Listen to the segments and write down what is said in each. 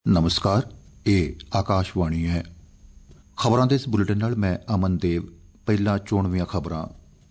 ਨਮਸਕਾਰ, ਇਹ ਆਕਾਸ਼ਵਾਣੀ ਹੈ। ਖਬਰਾਂ ਦੇ ਇਸ ਬੁਲੇਟਿਨ ਨਾਲ ਮੈਂ ਅਮਨ ਦੇਵ। ਪਹਿਲਾਂ ਚੋਣਵੀਆਂ ਖਬਰਾਂ।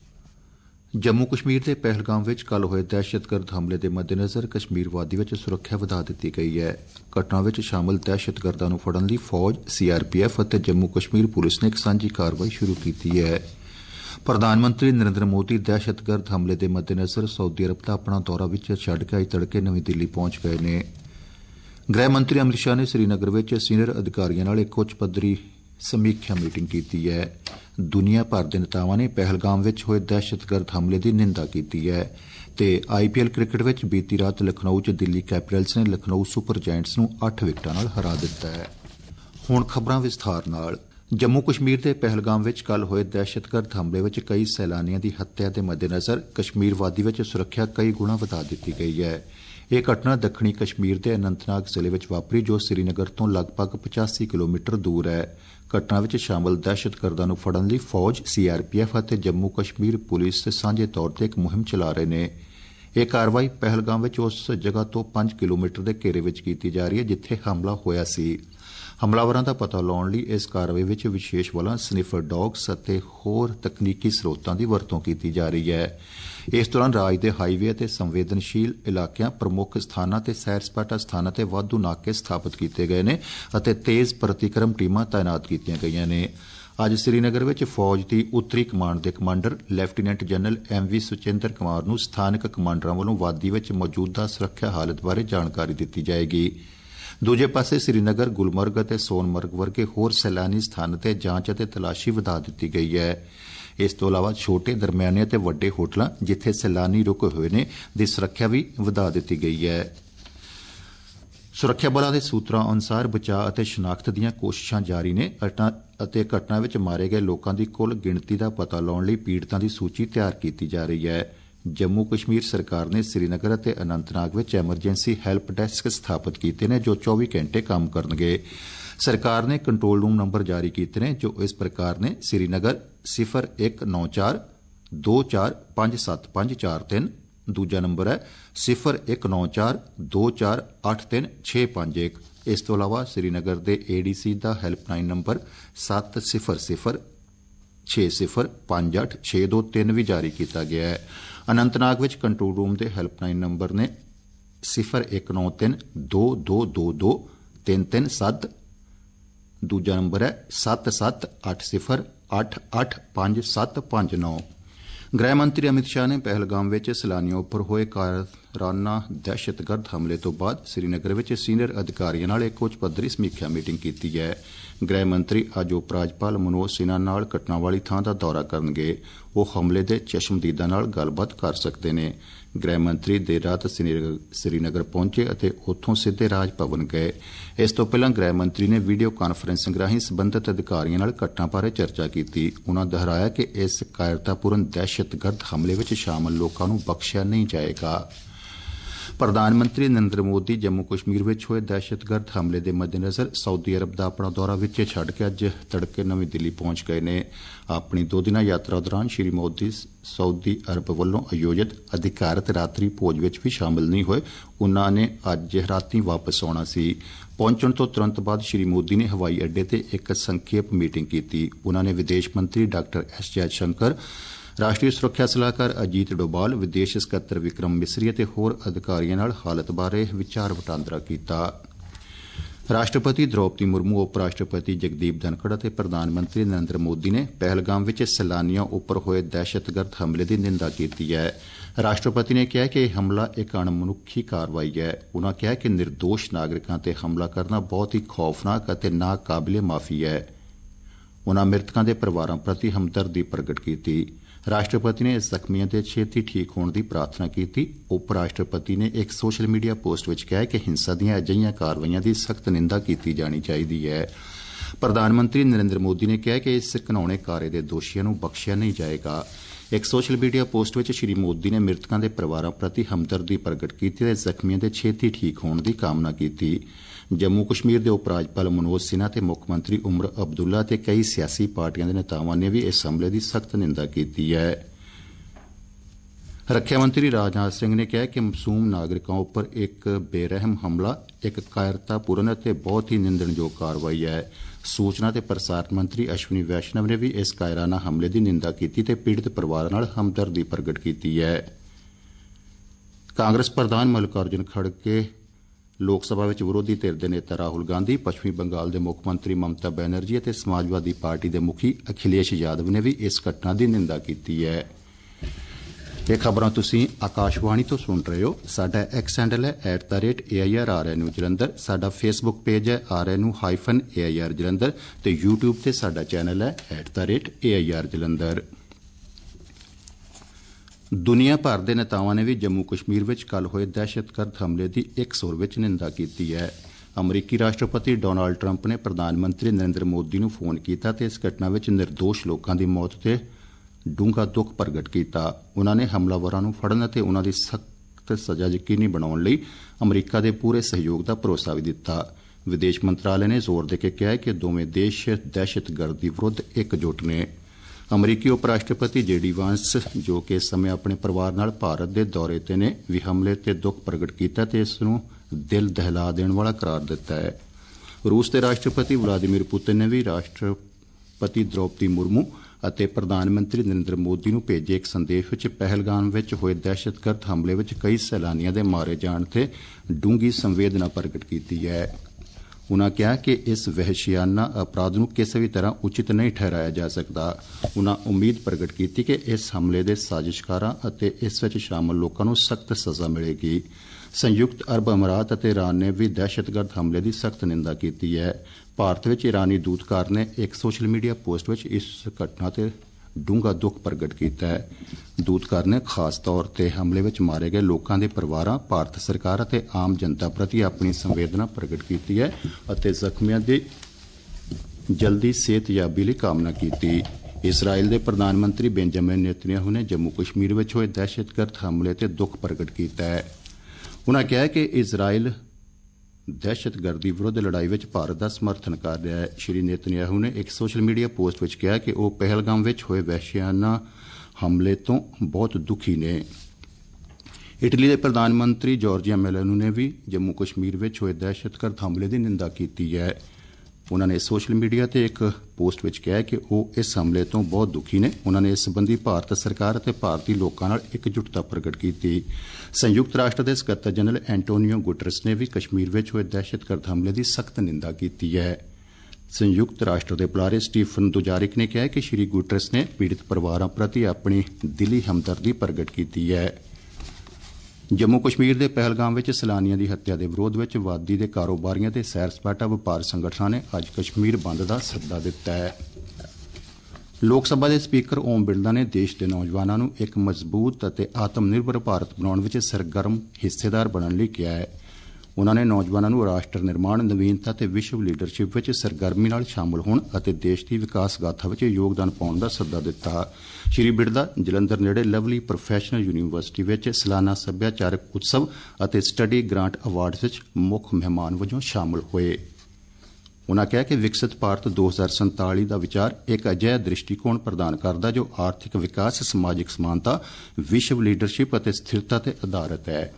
ਜੰਮੂ ਕਸ਼ਮੀਰ ਦੇ ਪਹਿਲਗਾਮ ਵਿੱਚ ਕੱਲ੍ਹ ਹੋਏ ਦਹਿਸ਼ਤਗਰਦ ਹਮਲੇ ਦੇ ਮੱਦੇਨਜ਼ਰ ਕਸ਼ਮੀਰ ਵਾਦੀ ਵਿੱਚ ਸੁਰੱਖਿਆ ਵਧਾ ਦਿੱਤੀ ਗਈ ਹੈ। ਘਟਨਾ ਵਿੱਚ ਸ਼ਾਮਲ ਦਹਿਸ਼ਤਗਰਦਾਂ ਨੂੰ ਫੜਨ ਲਈ ਫੌਜ, CRPF ਅਤੇ ਜੰਮੂ ਕਸ਼ਮੀਰ ਪੁਲਿਸ ਨੇ ਇੱਕ ਸਾਂਝੀ ਕਾਰਵਾਈ ਸ਼ੁਰੂ ਕੀਤੀ ਹੈ। ਪ੍ਰਧਾਨ ਮੰਤਰੀ ਨਰਿੰਦਰ ਮੋਦੀ ਦਹਿਸ਼ਤਗਰਦ ਹਮਲੇ ਦੇ ਮੱਦੇਨਜ਼ਰ ਸਾਊਦੀ ਅਰਬ ਦਾ ਆਪਣਾ ਦੌਰਾ ਵਿੱਚ ਛੱਡ ਕੇ ਅੱਜ ਤੜਕੇ ਨਵੀਂ ਦਿੱਲੀ ਪਹੁੰਚ ਗਏ ਨੇ। ਗ੍ਰਹਿ ਮੰਤਰੀ ਅਮਿਤ ਸ਼ਾਹ ਨੇ ਸ੍ਰੀਨਗਰ ਵਿੱਚ ਸੀਨੀਅਰ ਅਧਿਕਾਰੀਆਂ ਨਾਲ ਇੱਕ ਉੱਚ ਪੱਧਰੀ ਸਮੀਖਿਆ ਮੀਟਿੰਗ ਕੀਤੀ ਹੈ। ਦੁਨੀਆ ਭਰ ਦੇ ਨੇਤਾਵਾਂ ਨੇ ਪਹਿਲਗਾਮ ਵਿੱਚ ਹੋਏ ਦਹਿਸ਼ਤਗਰਦ ਹਮਲੇ ਦੀ ਨਿੰਦਾ ਕੀਤੀ ਹੈ ਤੇ IPL ਕ੍ਰਿਕਟ ਵਿੱਚ ਬੀਤੀ ਰਾਤ ਲਖਨਊ 'ਚ ਦਿੱਲੀ ਕੈਪੀਟਲਸ ਨੇ ਲਖਨਊ ਸੁਪਰ ਜਾਇੰਟਸ ਨੂੰ 8 ਵਿਕਟਾਂ ਨਾਲ ਹਰਾ ਦਿੱਤਾ ਹੈ। ਹੁਣ ਖਬਰਾਂ ਵਿਸਥਾਰ ਨਾਲ। ਜੰਮੂ ਕਸ਼ਮੀਰ ਦੇ ਪਹਿਲਗਾਮ ਵਿੱਚ ਕੱਲ੍ਹ ਹੋਏ ਦਹਿਸ਼ਤਗਰਦ ਹਮਲੇ ਵਿੱਚ ਕਈ ਸੈਲਾਨੀਆਂ ਦੀ ਹੱਤਿਆ ਦੇ ਮੱਦੇਨਜ਼ਰ ਕਸ਼ਮੀਰ ਵਾਦੀ ਵਿੱਚ ਸੁਰੱਖਿਆ ਕਈ ਗੁਣਾ ਵਧਾ ਦਿੱਤੀ ਗਈ ਹੈ। ਇਹ ਘਟਨਾ ਦੱਖਣੀ ਕਸ਼ਮੀਰ ਦੇ ਅਨੰਤਨਾਗ ਜ਼ਿਲ੍ਹੇ ਵਿੱਚ ਵਾਪਰੀ, ਜੋ ਸ੍ਰੀਨਗਰ ਤੋਂ ਲਗਭਗ 85 ਕਿਲੋਮੀਟਰ ਦੂਰ ਹੈ। ਘਟਨਾ ਵਿੱਚ ਸ਼ਾਮਲ ਦਹਿਸ਼ਤਗਰਦਾਂ ਨੂੰ ਫੜਨ ਲਈ ਫੌਜ, CRPF ਅਤੇ ਜੰਮੂ ਕਸ਼ਮੀਰ ਪੁਲਿਸ ਸਾਂਝੇ ਤੌਰ ਤੇ ਇੱਕ ਮੁਹਿੰਮ ਚਲਾ ਰਹੇ ਨੇ। ਇਹ ਕਾਰਵਾਈ ਪਹਿਲਗਾਮ ਵਿੱਚ ਉਸ ਜਗ੍ਹਾ ਤੋਂ 5 ਕਿਲੋਮੀਟਰ ਦੇ ਘੇਰੇ ਵਿੱਚ ਕੀਤੀ ਜਾ ਰਹੀ ਹੈ ਜਿੱਥੇ ਹਮਲਾ ਹੋਇਆ ਸੀ। ਹਮਲਾਵਰਾਂ ਦਾ ਪਤਾ ਲਾਉਣ ਲਈ ਇਸ ਕਾਰਵਾਈ ਵਿੱਚ ਵਿਸ਼ੇਸ਼ ਬਲਾਂ, ਸਨਿਫਰ ਡੌਗਸ ਅਤੇ ਹੋਰ ਤਕਨੀਕੀ ਸਰੋਤਾਂ ਦੀ ਵਰਤੋਂ ਕੀਤੀ ਜਾ ਰਹੀ ਹੈ। ਇਸ ਦੌਰਾਨ ਰਾਜ ਦੇ ਹਾਈਵੇ ਅਤੇ ਸੰਵੇਦਨਸ਼ੀਲ ਇਲਾਕਿਆਂ, ਪ੍ਰਮੁੱਖ ਸਥਾਨਾਂ ਤੇ ਸੈਰ ਸਪਾਟਾ ਸਥਾਨਾਂ ਤੇ ਵਾਧੂ ਨਾਕੇ ਸਥਾਪਿਤ ਕੀਤੇ ਗਏ ਨੇ ਅਤੇ ਤੇਜ਼ ਪ੍ਰਤੀਕਰਮ ਟੀਮਾਂ ਤਾਇਨਾਤ ਕੀਤੀਆਂ ਗਈਆਂ ਨੇ। ਅੱਜ ਸ੍ਰੀਨਗਰ ਵਿੱਚ ਫੌਜ ਦੀ ਉੱਤਰੀ ਕਮਾਂਡ ਦੇ commander lieutenant general MV Suchindra Kumar ਨੂੰ ਸਥਾਨਕ ਕਮਾਂਡਰਾਂ ਵੱਲੋਂ ਵਾਦੀ ਵਿੱਚ ਮੌਜੂਦਾ ਸੁਰੱਖਿਆ ਹਾਲਤ ਬਾਰੇ ਜਾਣਕਾਰੀ ਦਿੱਤੀ ਜਾਏਗੀ। ਦੂਜੇ ਪਾਸੇ ਸ੍ਰੀਨਗਰ, ਗੁਲਮਰਗ ਅਤੇ ਸੋਨਮਰਗ ਵਰਗੇ ਹੋਰ ਸੈਲਾਨੀ ਸਥਾਨਾਂ ਤੇ ਜਾਂਚ ਅਤੇ ਤਲਾਸ਼ੀ ਵਧਾ ਦਿੱਤੀ ਗਈ ਹੈ। ਇਸ ਤੋਂ ਇਲਾਵਾ ਛੋਟੇ, ਦਰਮਿਆਨੇ ਅਤੇ ਵੱਡੇ ਹੋਟਲਾਂ ਜਿੱਥੇ ਸੈਲਾਨੀ ਰੁਕੇ ਹੋਏ ਨੇ ਦੀ ਸੁਰੱਖਿਆ ਵੀ ਵਧਾ ਦਿੱਤੀ ਗਈ ਹੈ। ਸੁਰੱਖਿਆ ਬਲਾਂ ਦੇ ਸੂਤਰਾਂ ਅਨੁਸਾਰ ਬਚਾਅ ਅਤੇ ਸ਼ਨਾਖਤ ਦੀਆਂ ਕੋਸ਼ਿਸ਼ਾਂ ਜਾਰੀ ਨੇ ਅਤੇ ਘਟਨਾ ਵਿੱਚ ਮਾਰੇ ਗਏ ਲੋਕਾਂ ਦੀ ਕੁੱਲ ਗਿਣਤੀ ਦਾ ਪਤਾ ਲਾਉਣ ਲਈ ਪੀੜਤਾਂ ਦੀ ਸੂਚੀ ਤਿਆਰ ਕੀਤੀ ਜਾ ਰਹੀ ਹੈ। ਜੰਮੂ ਕਸ਼ਮੀਰ ਸਰਕਾਰ ਨੇ ਸ੍ਰੀਨਗਰ ਅਤੇ ਅਨੰਤਨਾਗ ਵਿੱਚ ਐਮਰਜੈਂਸੀ ਹੈਲਪ ਡੈਸਕ ਸਥਾਪਿਤ ਕੀਤੇ ਨੇ ਜੋ 24 ਘੰਟੇ ਕੰਮ ਕਰਨਗੇ। ਸਰਕਾਰ ਨੇ ਕੰਟਰੋਲ ਰੂਮ ਨੰਬਰ ਜਾਰੀ ਕੀਤੇ ਨੇ ਜੋ ਇਸ ਪ੍ਰਕਾਰ ਨੇ: ਸ੍ਰੀਨਗਰ 0194 24575343। ਦੂਜਾ ਨੰਬਰ ਹੈ 0194 2483 ਇਸ ਤੋਂ ਇਲਾਵਾ ਸ੍ਰੀਨਗਰ ਦੇ ADC ਦਾ ਹੈਲਪਲਾਈਨ ਨੰਬਰ 7006058623 ਵੀ ਜਾਰੀ ਕੀਤਾ ਗਿਆ ਹੈ। ਅਨੰਤਨਾਗ ਵਿੱਚ ਕੰਟਰੋਲ ਰੂਮ ਦੇ ਹੈਲਪਲਾਈਨ ਨੰਬਰ ਨੇ 0193 2222 337। ਦੂਜਾ ਨੰਬਰ ਹੈ 7780885759। ਗ੍ਰਹਿ ਮੰਤਰੀ ਅਮਿਤ ਸ਼ਾਹ ਨੇ ਪਹਿਲਗਾਮ ਵਿੱਚ ਸੈਲਾਨੀਆਂ ਉੱਪਰ ਹੋਏ ਕਾਰਾਨਾ ਦਹਿਸ਼ਤਗਰਦ ਹਮਲੇ ਤੋਂ ਬਾਅਦ ਸ੍ਰੀਨਗਰ ਵਿੱਚ ਸੀਨੀਅਰ ਅਧਿਕਾਰੀਆਂ ਨਾਲ ਇੱਕ ਉੱਚ ਪੱਧਰੀ ਸਮੀਖਿਆ ਮੀਟਿੰਗ ਕੀਤੀ ਹੈ। ਗ੍ਰਹਿ ਮੰਤਰੀ ਅੱਜ ਉਪ ਰਾਜਪਾਲ ਮਨੋਜ ਸਿਨਹਾ ਨਾਲ ਘਟਨਾ ਵਾਲੀ ਥਾਂ ਦਾ ਦੌਰਾ ਕਰਨਗੇ। ਉਹ ਹਮਲੇ ਦੇ ਚਸ਼ਮਦੀਦਾਂ ਨਾਲ ਗੱਲਬਾਤ ਕਰ ਸਕਦੇ ਨੇ। ਗ੍ਰਹਿ ਮੰਤਰੀ ਦੇਰ ਰਾਤ ਸ੍ਰੀਨਗਰ ਪਹੁੰਚੇ ਅਤੇ ਉੱਥੋਂ ਸਿੱਧੇ ਰਾਜ ਭਵਨ ਗਏ। ਇਸ ਤੋਂ ਪਹਿਲਾਂ ਗ੍ਰਹਿ ਮੰਤਰੀ ਨੇ ਵੀਡੀਓ ਕਾਨਫਰੰਸਿੰਗ ਰਾਹੀਂ ਸਬੰਧਤ ਅਧਿਕਾਰੀਆਂ ਨਾਲ ਘਟਨਾ ਬਾਰੇ ਚਰਚਾ ਕੀਤੀ। ਉਨ੍ਹਾਂ ਦੁਹਰਾਇਆ ਕਿ ਇਸ ਕਾਇਰਤਾਪੂਰਨ ਦਹਿਸ਼ਤਗਰਦ ਹਮਲੇ ਵਿੱਚ ਸ਼ਾਮਲ ਲੋਕਾਂ ਨੂੰ ਬਖਸ਼ਿਆ ਨਹੀਂ ਜਾਏਗਾ। ਪ੍ਰਧਾਨ ਮੰਤਰੀ ਨਰਿੰਦਰ ਮੋਦੀ ਜੰਮੂ ਕਸ਼ਮੀਰ ਵਿੱਚ ਹੋਏ ਦਹਿਸ਼ਤਗਰਦ ਹਮਲੇ ਦੇ ਮੱਦੇਨਜ਼ਰ ਸਾਊਦੀ ਅਰਬ ਦਾ ਆਪਣਾ ਦੌਰਾ ਵਿੱਚੇ ਛੱਡ ਕੇ ਅੱਜ ਤੜਕੇ ਨਵੀਂ ਦਿੱਲੀ ਪਹੁੰਚ ਗਏ ਨੇ। ਆਪਣੀ 2 ਦਿਨਾਂ ਯਾਤਰਾ ਦੌਰਾਨ ਸ਼੍ਰੀ ਮੋਦੀ ਸਾਊਦੀ ਅਰਬ ਵੱਲੋਂ ਆਯੋਜਿਤ ਅਧਿਕਾਰਤ ਰਾਤਰੀ ਭੋਜ ਵਿੱਚ ਵੀ ਸ਼ਾਮਲ ਨਹੀਂ ਹੋਏ। ਉਨ੍ਹਾਂ ਨੇ ਅੱਜ ਰਾਤੀਂ ਵਾਪਸ ਆਉਣਾ ਸੀ। ਪਹੁੰਚਣ ਤੋਂ ਤੁਰੰਤ ਬਾਅਦ ਸ਼੍ਰੀ ਮੋਦੀ ਨੇ ਹਵਾਈ ਅੱਡੇ ਤੇ ਇੱਕ ਸੰਖੇਪ ਮੀਟਿੰਗ ਕੀਤੀ। ਉਨ੍ਹਾਂ ਨੇ ਵਿਦੇਸ਼ ਮੰਤਰੀ ਡਾਕਟਰ S ਜੈਸ਼ੰਕਰ, ਰਾਸ਼ਟਰੀ ਸੁਰੱਖਿਆ ਸਲਾਹਕਾਰ ਅਜੀਤ ਡੋਭਾਲ, ਵਿਦੇਸ਼ ਸਕੱਤਰ ਵਿਕਰਮ ਮਿਸਰੀ ਅਤੇ ਹੋਰ ਅਧਿਕਾਰੀਆਂ ਨਾਲ ਹਾਲਤ ਬਾਰੇ ਵਿਚਾਰ ਵਟਾਂਦਰਾ ਕੀਤਾ। ਰਾਸ਼ਟਰਪਤੀ ਦ੍ਰੌਪਦੀ ਮੁਰਮੂ, ਉਪ ਰਾਸ਼ਟਰਪਤੀ ਜਗਦੀਪ ਧਨਖੜ ਅਤੇ ਪ੍ਰਧਾਨ ਮੰਤਰੀ ਨਰਿੰਦਰ ਮੋਦੀ ਨੇ ਪਹਿਲਗਾਮ ਵਿੱਚ ਸੈਲਾਨੀਆਂ ਉੱਪਰ ਹੋਏ ਦਹਿਸ਼ਤਗਰਦ ਹਮਲੇ ਦੀ ਨਿੰਦਾ ਕੀਤੀ ਹੈ। ਰਾਸ਼ਟਰਪਤੀ ਨੇ ਕਿਹਾ ਕਿ ਇਹ ਹਮਲਾ ਇੱਕ ਅਣਮਨੁੱਖੀ ਕਾਰਵਾਈ ਹੈ। ਉਨ੍ਹਾਂ ਕਿਹਾ ਕਿ ਨਿਰਦੋਸ਼ ਨਾਗਰਿਕਾਂ ਤੇ ਹਮਲਾ ਕਰਨਾ ਬਹੁਤ ਹੀ ਖੌਫਨਾਕ ਅਤੇ ਨਾਕਾਬਿਲੇ ਮਾਫੀ ਹੈ। ਉਨ੍ਹਾਂ ਮ੍ਰਿਤਕਾਂ ਦੇ ਪਰਿਵਾਰਾਂ ਪ੍ਰਤੀ ਹਮਦਰਦੀ ਪ੍ਰਗਟ ਕੀਤੀ। ਰਾਸ਼ਟਰਪਤੀ ਨੇ ਜ਼ਖਮੀਆਂ ਦੇ ਛੇਤੀ ਠੀਕ ਹੋਣ ਦੀ ਪ੍ਰਾਰਥਨਾ ਕੀਤੀ। ਉਪ ਰਾਸ਼ਟਰਪਤੀ ਨੇ ਇੱਕ ਸੋਸ਼ਲ ਮੀਡੀਆ ਪੋਸਟ ਵਿੱਚ ਕਿਹਾ ਕਿ ਹਿੰਸਾ ਦੀਆਂ ਅਜਿਹੀਆਂ ਕਾਰਵਾਈਆਂ ਦੀ ਸਖਤ ਨਿੰਦਾ ਕੀਤੀ ਜਾਣੀ ਚਾਹੀਦੀ ਹੈ। ਪ੍ਰਧਾਨ ਮੰਤਰੀ ਨਰਿੰਦਰ ਮੋਦੀ ਨੇ ਕਿਹਾ ਕਿ ਇਸ ਘਿਨਾਉਣੇ ਕਾਰੇ ਦੇ ਦੋਸ਼ੀਆਂ ਨੂੰ ਬਖਸ਼ਿਆ ਨਹੀਂ ਜਾਏਗਾ। ਇੱਕ ਸੋਸ਼ਲ ਮੀਡੀਆ ਪੋਸਟ ਵਿੱਚ ਸ਼੍ਰੀ ਮੋਦੀ ਨੇ ਮ੍ਰਿਤਕਾਂ ਦੇ ਪਰਿਵਾਰਾਂ ਪ੍ਰਤੀ ਹਮਦਰਦੀ ਪ੍ਰਗਟ ਕੀਤੀ ਅਤੇ ਜ਼ਖਮੀਆਂ ਦੇ ਛੇਤੀ ਠੀਕ ਹੋਣ ਦੀ ਕਾਮਨਾ ਕੀਤੀ। ਜੰਮੂ ਕਸ਼ਮੀਰ ਦੇ ਉਪ ਰਾਜਪਾਲ ਮਨੋਜ ਸਿਨਹਾ ਤੇ ਮੁੱਖ ਮੰਤਰੀ ਉਮਰ ਅਬਦੁੱਲਾ ਤੇ ਕਈ ਸਿਆਸੀ ਪਾਰਟੀਆਂ ਦੇ ਨੇਤਾਵਾਂ ਨੇ ਵੀ ਇਸ ਹਮਲੇ ਦੀ ਸਖਤ ਨਿੰਦਾ ਕੀਤੀ ਹੈ। ਰੱਖਿਆ ਮੰਤਰੀ ਰਾਜਨਾਥ ਸਿੰਘ ਨੇ ਕਿਹਾ ਕਿ ਮਾਸੂਮ ਨਾਗਰਿਕਾਂ ਉੱਪਰ ਇੱਕ ਬੇਰਹਿਮ ਹਮਲਾ ਇੱਕ ਕਾਇਰਤਾਪੂਰਨ ਅਤੇ ਬਹੁਤ ਹੀ ਨਿੰਦਣਯੋਗ ਕਾਰਵਾਈ ਹੈ। ਸੂਚਨਾ ਤੇ ਪ੍ਰਸਾਰਣ ਮੰਤਰੀ ਅਸ਼ਵਨੀ ਵੈਸ਼ਨਵ ਨੇ ਵੀ ਇਸ ਕਾਇਰਾਨਾ ਹਮਲੇ ਦੀ ਨਿੰਦਾ ਕੀਤੀ ਤੇ ਪੀੜਤ ਪਰਿਵਾਰਾਂ ਨਾਲ ਹਮਦਰਦੀ ਪ੍ਰਗਟ ਕੀਤੀ ਹੈ। ਕਾਂਗਰਸ ਪ੍ਰਧਾਨ ਮੱਲਿਕਾਰਜੁਨ ਖੜਗੇ, ਲੋਕ ਸਭਾ ਵਿੱਚ ਵਿਰੋਧੀ ਧਿਰ ਦੇ ਨੇਤਾ ਰਾਹੁਲ ਗਾਂਧੀ, ਪੱਛਮੀ ਬੰਗਾਲ ਦੇ ਮੁੱਖ ਮੰਤਰੀ ਮਮਤਾ ਬੈਨਰਜੀ ਅਤੇ ਸਮਾਜਵਾਦੀ ਪਾਰਟੀ ਦੇ ਮੁਖੀ ਅਖਿਲੇਸ਼ ਯਾਦਵ ਨੇ ਵੀ ਇਸ ਘਟਨਾ ਦੀ ਨਿੰਦਾ ਕੀਤੀ ਹੈ। ਇਹ ਖਬਰਾਂ ਤੁਸੀਂ ਆਕਾਸ਼ਵਾਣੀ ਤੋਂ ਸੁਣ ਰਹੇ ਹੋ। ਸਾਡਾ ਐਕਸ ਹੈਂਡਲ ਹੈ @AIRRNU ਜਲੰਧਰ। ਸਾਡਾ ਫੇਸਬੁੱਕ ਪੇਜ ਹੈ RNU-AIR ਜਲੰਧਰ ਤੇ YouTube ਤੇ ਸਾਡਾ ਚੈਨਲ ਹੈ @AIR ਜਲੰਧਰ। ਦੁਨੀਆ ਭਰ ਦੇ ਨੇਤਾਵਾਂ ਨੇ ਵੀ ਜੰਮੂ ਕਸ਼ਮੀਰ ਵਿੱਚ ਕੱਲ੍ਹ ਹੋਏ ਦਹਿਸ਼ਤਗਰਦ ਹਮਲੇ ਦੀ ਇੱਕ ਸੁਰ ਵਿੱਚ ਨਿੰਦਾ ਕੀਤੀ ਹੈ। ਅਮਰੀਕੀ ਰਾਸ਼ਟਰਪਤੀ ਡੋਨਾਲਡ ਟਰੰਪ ਨੇ ਪ੍ਰਧਾਨ ਮੰਤਰੀ ਨਰਿੰਦਰ ਮੋਦੀ ਨੂੰ ਫੋਨ ਕੀਤਾ ਤੇ ਇਸ ਘਟਨਾ ਵਿੱਚ ਨਿਰਦੋਸ਼ ਲੋਕਾਂ ਦੀ ਮੌਤ ਤੇ ਡੂੰਘਾ ਦੁੱਖ ਪ੍ਰਗਟ ਕੀਤਾ। ਉਨ੍ਹਾਂ ਨੇ ਹਮਲਾਵਰਾਂ ਨੂੰ ਫੜਨ ਅਤੇ ਉਨ੍ਹਾਂ ਦੀ ਸਖਤ ਸਜ਼ਾ ਯਕੀਨੀ ਬਣਾਉਣ ਲਈ ਅਮਰੀਕਾ ਦੇ ਪੂਰੇ ਸਹਿਯੋਗ ਦਾ ਭਰੋਸਾ ਵੀ ਦਿੱਤਾ। ਵਿਦੇਸ਼ ਮੰਤਰਾਲੇ ਨੇ ਜ਼ੋਰ ਦੇ ਕੇ ਕਿਹਾ ਕਿ ਦੋਵੇਂ ਦੇਸ਼ ਦਹਿਸ਼ਤਗਰਦੀ ਵਿਰੁੱਧ ਇਕਜੁੱਟ ਨੇ। ਅਮਰੀਕੀ ਉਪ ਰਾਸ਼ਟਰਪਤੀ JD ਵਾਂਸ, ਜੋ ਕਿ ਇਸ ਸਮੇਂ ਆਪਣੇ ਪਰਿਵਾਰ ਨਾਲ ਭਾਰਤ ਦੇ ਦੌਰੇ ਤੇ ਨੇ, ਵੀ ਹਮਲੇ ਤੇ ਦੁੱਖ ਪ੍ਰਗਟ ਕੀਤਾ ਤੇ ਇਸ ਨੂੰ ਦਿਲ ਦਹਿਲਾ ਦੇਣ ਵਾਲਾ ਕਰਾਰ ਦਿੱਤਾ ਹੈ। ਰੂਸ ਦੇ ਰਾਸ਼ਟਰਪਤੀ ਵਲਾਦੀਮੀਰ ਪੁਤਿਨ ਨੇ ਵੀ ਰਾਸ਼ਟਰਪਤੀ ਦ੍ਰੌਪਦੀ ਮੁਰਮੂ ਅਤੇ ਪ੍ਰਧਾਨ ਮੰਤਰੀ ਨਰਿੰਦਰ ਮੋਦੀ ਨੂੰ ਭੇਜੇ ਇੱਕ ਸੰਦੇਸ਼ ਵਿੱਚ ਪਹਿਲਗਾਮ ਵਿੱਚ ਹੋਏ ਦਹਿਸ਼ਤਗਰਦ ਹਮਲੇ ਵਿੱਚ ਕਈ ਸੈਲਾਨੀਆਂ ਦੇ ਮਾਰੇ ਜਾਣ ਤੇ ਡੂੰਘੀ ਸੰਵੇਦਨਾ ਪ੍ਰਗਟ ਕੀਤੀ ਹੈ। ਉਨ੍ਹਾਂ ਕਿਹਾ ਕਿ ਇਸ ਵਹਿਸ਼ੀਆਨਾ ਅਪਰਾਧ ਨੂੰ ਕਿਸੇ ਵੀ ਤਰ੍ਹਾਂ ਉਚਿਤ ਨਹੀਂ ਠਹਿਰਾਇਆ ਜਾ ਸਕਦਾ। ਉਨ੍ਹਾਂ ਉਮੀਦ ਪ੍ਰਗਟ ਕੀਤੀ ਕਿ ਇਸ ਹਮਲੇ ਦੇ ਸਾਜ਼ਿਸ਼ਕਾਰਾਂ ਅਤੇ ਇਸ ਵਿੱਚ ਸ਼ਾਮਲ ਲੋਕਾਂ ਨੂੰ ਸਖਤ ਸਜ਼ਾ ਮਿਲੇਗੀ। ਸੰਯੁਕਤ ਅਰਬ ਅਮੀਰਾਤ ਅਤੇ ਈਰਾਨ ਨੇ ਵੀ ਦਹਿਸ਼ਤਗਰਦ ਹਮਲੇ ਦੀ ਸਖਤ ਨਿੰਦਾ ਕੀਤੀ ਹੈ। ਭਾਰਤ ਵਿੱਚ ਈਰਾਨੀ ਦੂਤਘਰ ਨੇ ਇੱਕ ਸੋਸ਼ਲ ਮੀਡੀਆ ਪੋਸਟ ਵਿੱਚ ਇਸ ਘਟਨਾ ਤੇ ਡੂੰਘਾ ਦੁੱਖ ਪ੍ਰਗਟ ਕੀਤਾ ਹੈ। ਦੂਤਘਰ ਨੇ ਖਾਸ ਤੌਰ ਤੇ ਹਮਲੇ ਵਿੱਚ ਮਾਰੇ ਗਏ ਲੋਕਾਂ ਦੇ ਪਰਿਵਾਰਾਂ, ਭਾਰਤ ਸਰਕਾਰ ਅਤੇ ਆਮ ਜਨਤਾ ਪ੍ਰਤੀ ਆਪਣੀ ਸੰਵੇਦਨਾ ਪ੍ਰਗਟ ਕੀਤੀ ਹੈ ਅਤੇ ਜ਼ਖਮੀਆਂ ਦੀ ਜਲਦੀ ਸਿਹਤਯਾਬੀ ਲਈ ਕਾਮਨਾ ਕੀਤੀ। ਇਸਰਾਈਲ ਦੇ ਪ੍ਰਧਾਨ ਮੰਤਰੀ ਬੈਂਜਾਮਿਨ ਨੇਤਨਯਾਹੂ ਨੇ ਜੰਮੂ ਕਸ਼ਮੀਰ ਵਿੱਚ ਹੋਏ ਦਹਿਸ਼ਤਗਰਦ ਹਮਲੇ ਤੇ ਦੁੱਖ ਪ੍ਰਗਟ ਕੀਤਾ ਹੈ। ਉਨ੍ਹਾਂ ਕਿਹਾ ਕਿ ਇਸਰਾਈਲ ਦਹਿਸ਼ਤਗਰਦੀ ਵਿਰੁੱਧ ਲੜਾਈ ਵਿੱਚ ਭਾਰਤ ਦਾ ਸਮਰਥਨ ਕਰ ਰਿਹਾ ਹੈ। ਸ਼੍ਰੀ ਨੇਤਨਯਾਹੂ ਨੇ ਇੱਕ ਸੋਸ਼ਲ ਮੀਡੀਆ ਪੋਸਟ ਵਿੱਚ ਕਿਹਾ ਕਿ ਉਹ ਪਹਿਲਗਾਮ ਵਿੱਚ ਹੋਏ ਵਹਿਸ਼ੀਆਨਾ ਹਮਲੇ ਤੋਂ ਬਹੁਤ ਦੁਖੀ ਨੇ। ਇਟਲੀ ਦੇ ਪ੍ਰਧਾਨ ਮੰਤਰੀ ਜਾਰਜੀਆ ਮੈਲੋਨੀ ਨੇ ਵੀ ਜੰਮੂ ਕਸ਼ਮੀਰ ਵਿੱਚ ਹੋਏ ਦਹਿਸ਼ਤਗਰਦ ਹਮਲੇ ਦੀ ਨਿੰਦਾ ਕੀਤੀ ਹੈ। ਉਨ੍ਹਾਂ ਨੇ ਸੋਸ਼ਲ ਮੀਡੀਆ ਤੇ ਇੱਕ ਪੋਸਟ ਵਿੱਚ ਕਿਹਾ ਕਿ ਉਹ ਇਸ ਹਮਲੇ ਤੋਂ ਬਹੁਤ ਦੁਖੀ ਨੇ। ਉਨ੍ਹਾਂ ਨੇ ਇਸ ਸੰਬੰਧੀ ਭਾਰਤ ਸਰਕਾਰ ਅਤੇ ਭਾਰਤੀ ਲੋਕਾਂ ਨਾਲ ਇਕਜੁੱਟਤਾ ਪ੍ਰਗਟ ਕੀਤੀ। ਸੰਯੁਕਤ ਰਾਸ਼ਟਰ ਦੇ ਸਕੱਤਰ ਜਨਰਲ ਐਂਟੋਨੀਓ ਗੁਟਰਸ ਨੇ ਵੀ ਕਸ਼ਮੀਰ ਵਿੱਚ ਹੋਏ ਦਹਿਸ਼ਤਗਰਦ ਹਮਲੇ ਦੀ ਸਖਤ ਨਿੰਦਾ ਕੀਤੀ ਹੈ। ਸੰਯੁਕਤ ਰਾਸ਼ਟਰ ਦੇ ਬੁਲਾਰੇ ਸਟੀਫਨ ਦੁਜਾਰਿਕ ਨੇ ਕਿਹਾ ਕਿ ਸ਼੍ਰੀ ਗੁਟਰਸ ਨੇ ਪੀੜਤ ਪਰਿਵਾਰਾਂ ਪ੍ਰਤੀ ਆਪਣੀ ਦਿਲੀ ਹਮਦਰਦੀ ਪ੍ਰਗਟ ਕੀਤੀ ਹੈ। ਜੰਮੂ ਕਸ਼ਮੀਰ ਦੇ ਪਹਿਲਗਾਮ ਵਿੱਚ ਸੈਲਾਨੀਆਂ ਦੀ ਹੱਤਿਆ ਦੇ ਵਿਰੋਧ ਵਿੱਚ ਵਾਦੀ ਦੇ ਕਾਰੋਬਾਰੀਆਂ ਤੇ ਸੈਰ ਸਪਾਟਾ ਵਪਾਰ ਸੰਗਠਨਾਂ ਨੇ ਅੱਜ ਕਸ਼ਮੀਰ ਬੰਦ ਦਾ ਸੱਦਾ ਦਿੱਤਾ ਹੈ। ਲੋਕ ਸਭਾ ਦੇ ਸਪੀਕਰ ਓਮ ਬਿਰਲਾ ਨੇ ਦੇਸ਼ ਦੇ ਨੌਜਵਾਨਾਂ ਨੂੰ ਇੱਕ ਮਜ਼ਬੂਤ ਅਤੇ ਆਤਮ ਨਿਰਭਰ ਭਾਰਤ ਬਣਾਉਣ ਵਿੱਚ ਸਰਗਰਮ ਹਿੱਸੇਦਾਰ ਬਣਨ ਲਈ ਕਿਹਾ ਹੈ। ਉਨ੍ਹਾਂ ਨੇ ਨੌਜਵਾਨਾਂ ਨੂੰ ਰਾਸ਼ਟਰ ਨਿਰਮਾਣ, ਨਵੀਨਤਾ ਤੇ ਵਿਸ਼ਵ ਲੀਡਰਸ਼ਿਪ ਵਿੱਚ ਸਰਗਰਮੀ ਨਾਲ ਸ਼ਾਮਲ ਹੋਣ ਅਤੇ ਦੇਸ਼ ਦੀ ਵਿਕਾਸ ਗਾਥਾ ਵਿੱਚ ਯੋਗਦਾਨ ਪਾਉਣ ਦਾ ਸੱਦਾ ਦਿੱਤਾ। ਸ਼੍ਰੀ ਬਿਰਲਾ ਜਲੰਧਰ ਨੇੜੇ ਲਵਲੀ ਪ੍ਰੋਫੈਸ਼ਨਲ ਯੂਨੀਵਰਸਿਟੀ ਵਿੱਚ ਸਾਲਾਨਾ ਸੱਭਿਆਚਾਰਕ ਉਤਸਵ ਅਤੇ ਸਟੱਡੀ ਗ੍ਰਾਂਟ ਅਵਾਰਡਸ ਵਿੱਚ ਮੁੱਖ ਮਹਿਮਾਨ ਵਜੋਂ ਸ਼ਾਮਲ ਹੋਏ। ਉਨ੍ਹਾਂ ਕਿਹਾ ਕਿ ਵਿਕਸਿਤ ਭਾਰਤ 2047 ਦਾ ਵਿਚਾਰ ਇੱਕ ਅਜਿਹਾ ਦ੍ਰਿਸ਼ਟੀਕੋਣ ਪ੍ਰਦਾਨ ਕਰਦਾ ਜੋ ਆਰਥਿਕ ਵਿਕਾਸ, ਸਮਾਜਿਕ ਸਮਾਨਤਾ, ਵਿਸ਼ਵ ਲੀਡਰਸ਼ਿਪ ਅਤੇ ਸਥਿਰਤਾ ਤੇ ਆਧਾਰਿਤ ਹੈ।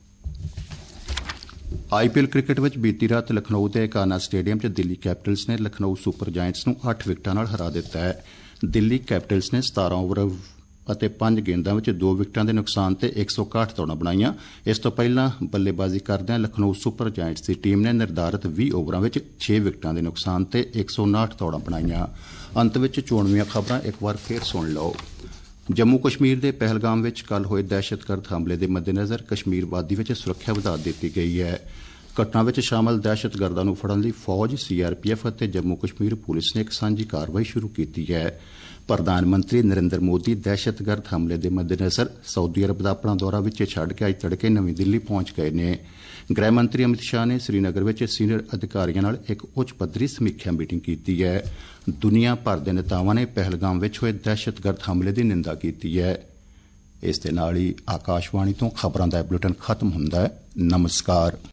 IPL ਕ੍ਰਿਕਟ ਵਿੱਚ ਬੀਤੀ ਰਾਤ ਲਖਨਊ ਦੇ ਏਕਾਨਾ ਸਟੇਡੀਅਮ 'ਚ ਦਿੱਲੀ ਕੈਪੀਟਲਸ ਨੇ ਲਖਨਊ ਸੁਪਰ ਜਾਇੰਟਸ ਨੂੰ 8 ਵਿਕਟਾਂ ਨਾਲ ਹਰਾ ਦਿੱਤਾ ਹੈ। ਦਿੱਲੀ ਕੈਪੀਟਲਸ ਨੇ 17 ਓਵਰ ਅਤੇ 5 ਗੇਂਦਾਂ ਵਿੱਚ 2 ਵਿਕਟਾਂ ਦੇ ਨੁਕਸਾਨ ਤੇ 161 ਦੌੜਾਂ ਬਣਾਈਆਂ। ਇਸ ਤੋਂ ਪਹਿਲਾਂ ਬੱਲੇਬਾਜ਼ੀ ਕਰਦਿਆਂ ਲਖਨਊ ਸੁਪਰ ਜਾਇੰਟਸ ਦੀ ਟੀਮ ਨੇ ਨਿਰਧਾਰਿਤ 20 ਓਵਰਾਂ ਵਿੱਚ 6 ਵਿਕਟਾਂ ਦੇ ਨੁਕਸਾਨ ਤੇ 159 ਦੌੜਾਂ ਬਣਾਈਆਂ। ਅੰਤ ਵਿੱਚ ਚੋਣਵੀਆਂ ਖਬਰਾਂ ਇੱਕ ਵਾਰ ਫੇਰ ਸੁਣ ਲਓ। ਜੰਮੂ ਕਸ਼ਮੀਰ ਦੇ ਪਹਿਲਗਾਮ ਵਿੱਚ ਕੱਲ੍ਹ ਹੋਏ ਦਹਿਸ਼ਤਗਰਦ ਹਮਲੇ ਦੇ ਮੱਦੇਨਜ਼ਰ ਕਸ਼ਮੀਰ ਵਾਦੀ ਵਿੱਚ ਸੁਰੱਖਿਆ ਵਧਾ ਦਿੱਤੀ ਗਈ ਹੈ। ਘਟਨਾ ਵਿੱਚ ਸ਼ਾਮਲ ਦਹਿਸ਼ਤਗਰਦਾਂ ਨੂੰ ਫੜਨ ਲਈ ਫੌਜ, CRPF ਅਤੇ ਜੰਮੂ ਕਸ਼ਮੀਰ ਪੁਲਿਸ ਨੇ ਇੱਕ ਸਾਂਝੀ ਕਾਰਵਾਈ ਸ਼ੁਰੂ ਕੀਤੀ ਹੈ। ਪ੍ਰਧਾਨ ਮੰਤਰੀ ਨਰਿੰਦਰ ਮੋਦੀ ਦਹਿਸ਼ਤਗਰਦ ਹਮਲੇ ਦੇ ਮੱਦੇਨਜ਼ਰ ਸਾਊਦੀ ਅਰਬ ਦਾ ਆਪਣਾ ਦੌਰਾ ਵਿੱਚ ਛੱਡ ਕੇ ਅੱਜ ਤੜਕੇ ਨਵੀਂ ਦਿੱਲੀ ਪਹੁੰਚ ਗਏ ਨੇ। ਗ੍ਰਹਿ ਮੰਤਰੀ ਅਮਿਤ ਸ਼ਾਹ ਨੇ ਸ੍ਰੀਨਗਰ ਵਿੱਚ ਸੀਨੀਅਰ ਅਧਿਕਾਰੀਆਂ ਨਾਲ ਇੱਕ ਉੱਚ ਪੱਧਰੀ ਸਮੀਖਿਆ ਮੀਟਿੰਗ ਕੀਤੀ ਹੈ। ਦੁਨੀਆ ਭਰ ਦੇ ਨੇਤਾਵਾਂ ਨੇ ਪਹਿਲਗਾਮ ਵਿੱਚ ਹੋਏ ਦਹਿਸ਼ਤਗਰਦ ਹਮਲੇ ਦੀ ਨਿੰਦਾ ਕੀਤੀ ਹੈ। ਇਸ ਦੇ ਨਾਲ ਹੀ ਆਕਾਸ਼ਵਾਣੀ ਤੋਂ ਖਬਰਾਂ ਦਾ ਬੁਲੇਟਿਨ ਖਤਮ ਹੁੰਦਾ ਹੈ। ਨਮਸਕਾਰ।